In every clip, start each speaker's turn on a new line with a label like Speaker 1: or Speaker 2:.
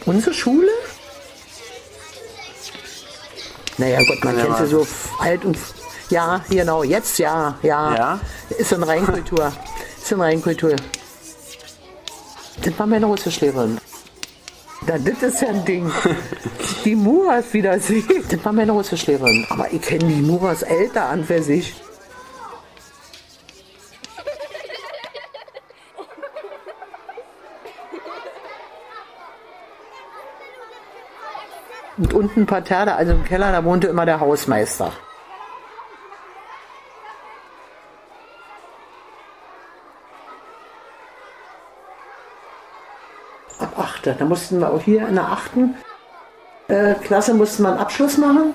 Speaker 1: Unsere Schule? Naja Gott, man kennt sie so alt und... Ja, genau, jetzt ja. Ist in Reinkultur. Das war meine Russischlehrerin. Das ist ja ein Ding. Die Muras wieder sehen. Das war meine Russischlehrerin. Aber ich kenne die Muras älter an für sich. Und unten ein Parterre, also im Keller, da wohnte immer der Hausmeister. Ab 8. Da mussten wir auch hier in der 8. Klasse mussten wir einen Abschluss machen.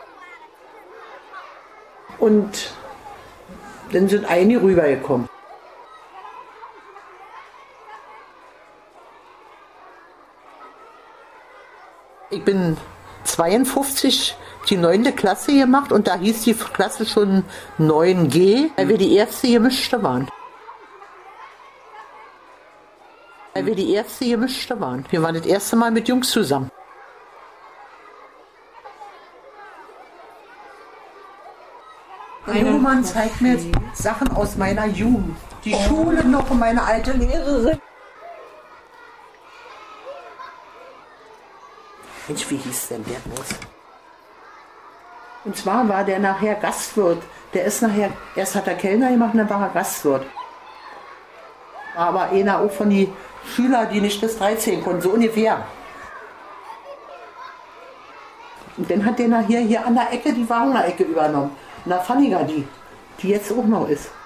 Speaker 1: Und dann sind einige rübergekommen. Ich bin 52 die 9. Klasse gemacht und da hieß die Klasse schon 9G, weil wir die erste Gemischte waren. Wir waren das erste Mal mit Jungs zusammen. Herr Luhmann zeigt mir Sachen aus meiner Jugend. Die Schule noch und meine alte Lehrerin. Mensch, wie hieß denn der bloß? Und zwar war der nachher Gastwirt. Der ist nachher, erst hat er Kellner gemacht und dann war er Gastwirt. Aber einer auch von den Schülern, die nicht bis 13 konnten, so ungefähr. Und dann hat der nachher hier an der Ecke die Wagener Ecke übernommen. Und da fand ich die jetzt auch noch ist.